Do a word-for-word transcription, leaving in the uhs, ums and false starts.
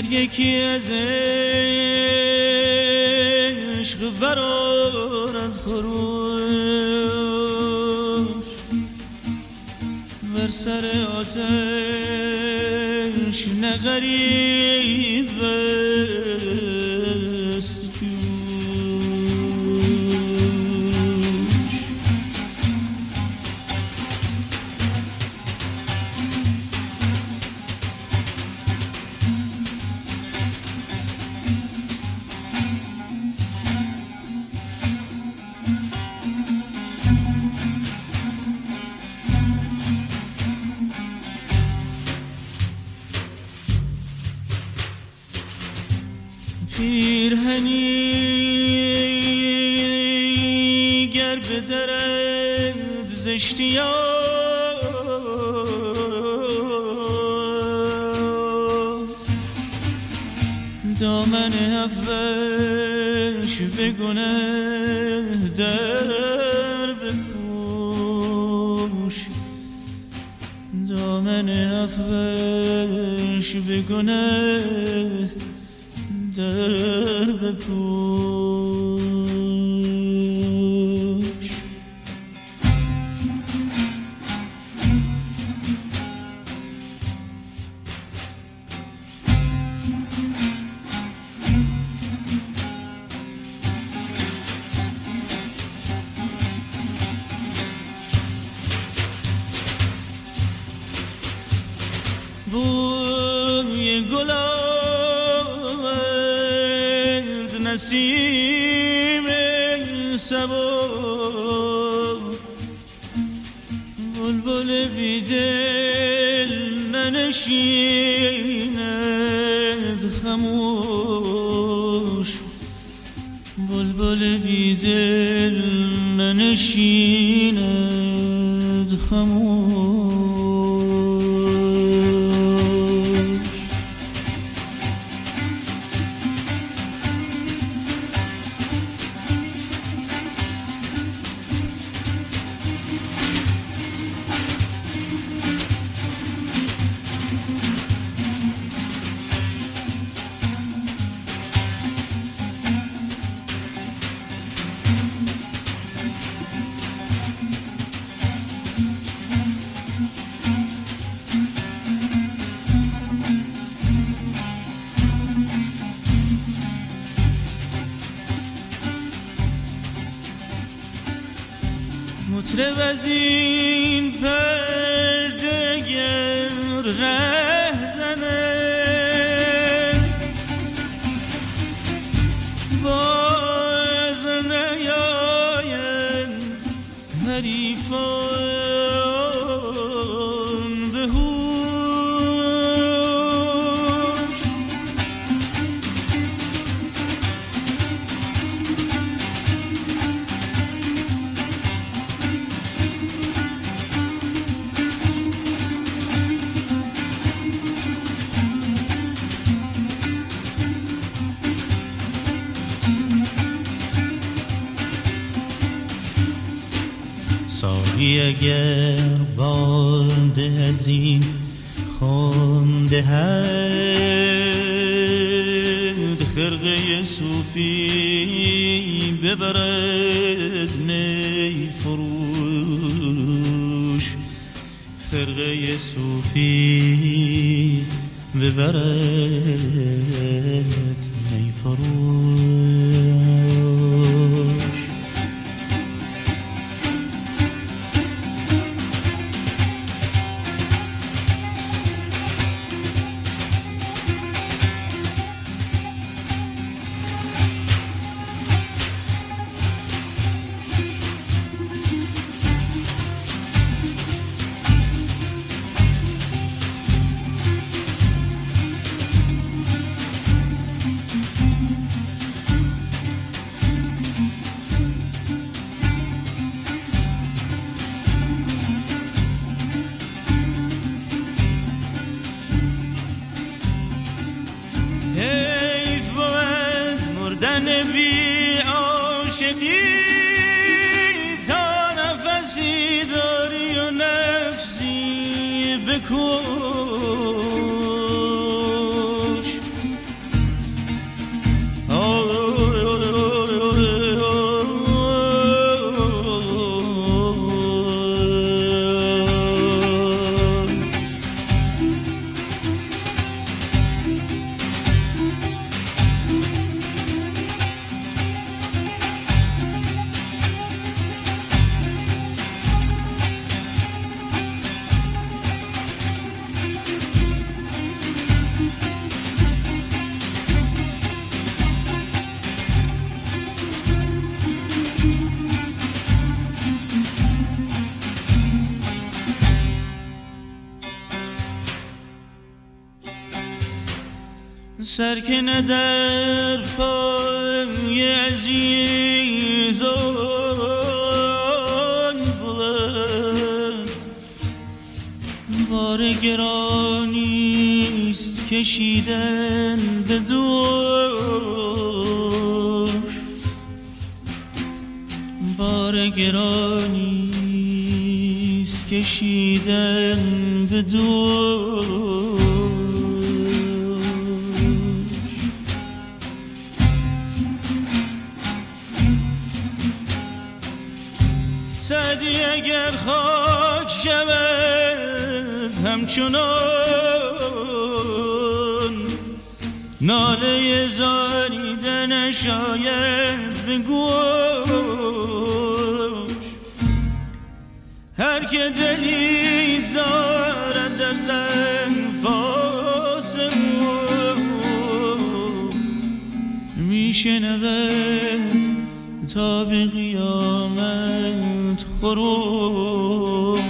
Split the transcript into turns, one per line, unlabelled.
گر یکی از عشق برآرد خروش بر سر آتش نه غریب است پیرهنی گر به درد زشتیان دامن افوش به گنه در بپوش دامن افوش به گنه در بپوش بوی گلاب نسیم صبا بلبل بیدل ننشیند خموش بلبل بیدل ننشیند خموش مطرب از این پرده گر ره زنه باز نیایند حریفان به هوش ساقی اگر باده از این خونده هد خرقه صوفی ببرد نی فروش خرقه صوفی ببرد نی فروش بی عاشقی تا نفسی داری و نفسی بکش سرکنه در پای عزیزان بود، بار گرانیست کشیدن به دوش، بار گرانیست کشیدن به دوش. سعدی اگر خاک شود همچنان، ناله زاریدن شاید به گوش. هر که دلی دارد از انفاس او، میشنود تا به قیامت خروش.